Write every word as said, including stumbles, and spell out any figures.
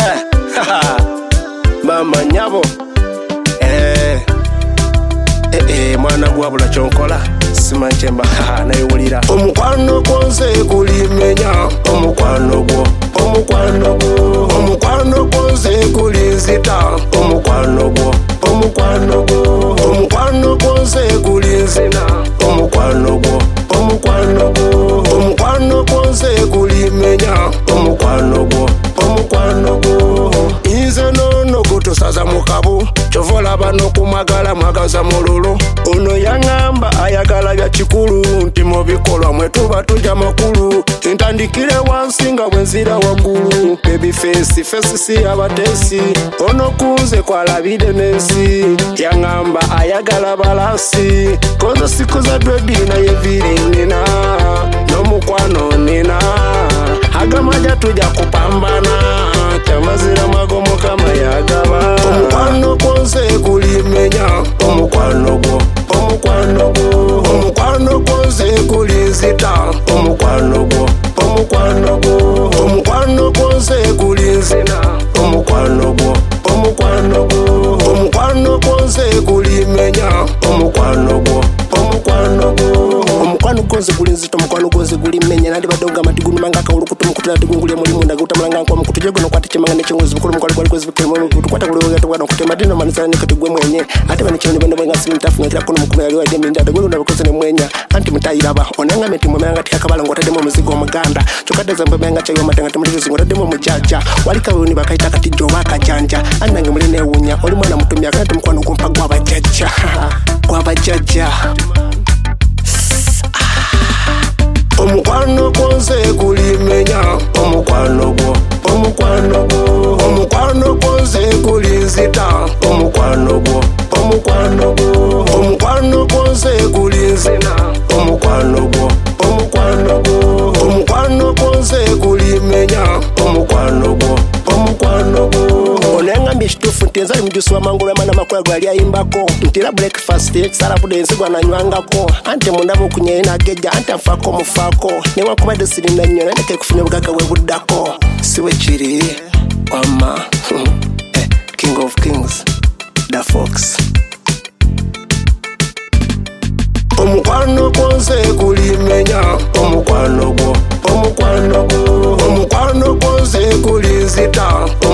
Mama nyabo eh eh eh mwana gwabula chonkola simanchemba nayo wulira omukwano konze kulimenya omukwano gwo omukwano gwo omukwano konze kulinzita omukwano gwo omukwano gwo omukwano konze kulinzina omukwano gwo omukwano gwo omukwano konze kulimenya omukwano gwo omukwano gwo inze nono gutusaza mukabu chovola bano kumagala mwagaza mululu ono yangamba ayagala bya kikulu nti mu bikolwa mwe tuba tuja makulu ntandikire wansi nga bwenzira waggulu baby face face si abatesi ono kunze kwalabide nensi yangamba ayagala balasi kozo sikuza dwedi na yeviri nina nomukwano nina agamaja tuja kupambana chamazira magomo kama yagaba omukwano konze kulimenya omukwano gwo omukwano gwo omukwano konze kulinzita omukwano gwo omukwano gwo omukwano konze kulinzina omukwano gwo omukwano gwo omukwano konze kulimenya omukwano gwo omukwano gwo omukwano konze kulinzita omukwano konze kulimenya nandi badonga matigunu manga ka ulukutu mukutula digungulye muri munda gutamulanga kwa mukutu jego no kwati chimanga nechengozi bukuru mukali kwali kwezi bukuru mukutu kwata kulewe to kwana kutema dino manisana nikatigwe mwenye ate bani chino bende bwenga simi tafu ngira kuno mukuma yaliwa demi ndada gulu ndabakoze ne mwenya anti mutayiraba onanga meti mumanga tikakabala ngota demo muzigo muganda chokade zambe benga chayo matanga tumulizo zingora demo mujaja walika wuni bakaita kati jo bakajanja anange mulene wunya oli mwana mutumya kandi mukwano kumpa gwa bajaja gwa bajaja omukwano konze kulimenya omukwano gwo omukwano gwo omukwano konze kulinzita omukwano gwo omukwano gwo omukwano konze kulinzina omukwano gwo omukwano gwo omukwano konze kulimenya omukwano gwo omukwano gwo onengambye kitufu ntenza mujuswa mangolo amana makola gwali ayimbako ntira breakfast sarabude nsigwa nanywangako ante mundabo kunyena geja ante afako mufako ne wakubade sirina nnyo nake kufunya bugaga we buddako siwe kiri wama eh, king of kings the fox omukwano konze kulimenya omukwano gwo omukwano gwo omukwano konze kulinzita